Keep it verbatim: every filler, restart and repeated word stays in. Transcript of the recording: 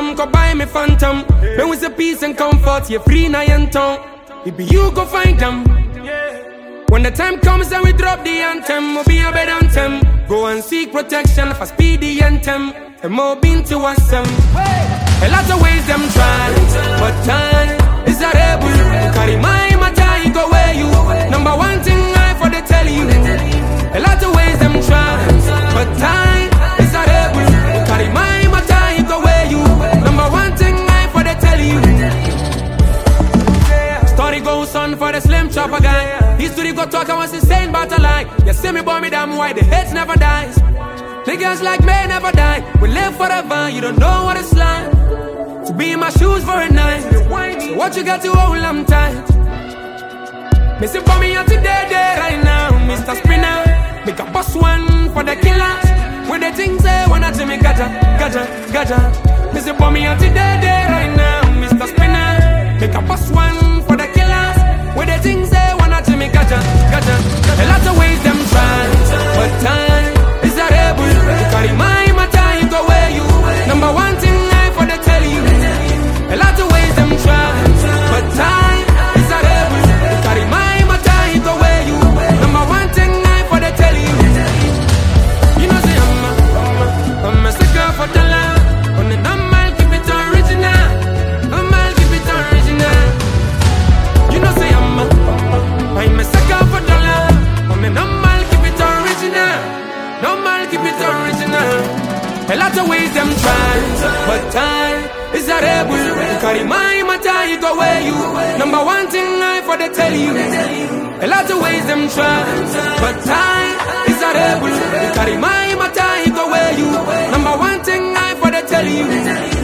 come, go buy me phantom. When with the peace and comfort, you're free now and town. It be you go find them. When the time comes and we drop the anthem, we'll be a better anthem. Go and seek protection for speedy anthem. And more been to us some. A lot of ways them try, but time is a rebel. You carry my matter, you go where you. Number one thing I for the tell you. A lot of ways them try, but time is a rebel. You carry my matter, you go where you. Number one thing I for the tell you. Story goes on for the slim chopper guy. History go talk, I was insane but a lie. You see me boy me damn why the hate never dies. Niggas like me never die. We live forever, you don't know what it's like to be in my shoes for a night. So what you got to hold, I'm tight. Missing for me out today, day right now, Mister Spinner. Make a boss one for the killers. With the things say, when I me gaja, gaja, gaja. Missing for me out today, day right now, Mister Spinner. Make a boss one for the killers. With the things say, when I me gaja, gaja. A lot of ways them try, but time is a rebel. You carry my matter, you go where you. Number one thing I for the tell you. A lot of ways them try, but time is a rebel. You carry my matter, you go where you. Number one thing I for the tell you. You know say I'm a, I'm a, I'm a sucker for the love. On the number I'll keep it original. Number I'll keep it original. You know say I'm a, I'm a sucker for the love. On the number I'll keep it original. Number I'll keep it original. A lot of ways them try, but time is a rebel. You carry my matter, you go where you. Number one thing I for the tell you. A lot of ways them try, but time is a rebel. You carry my matter, you go where you. Number one thing I for the tell you.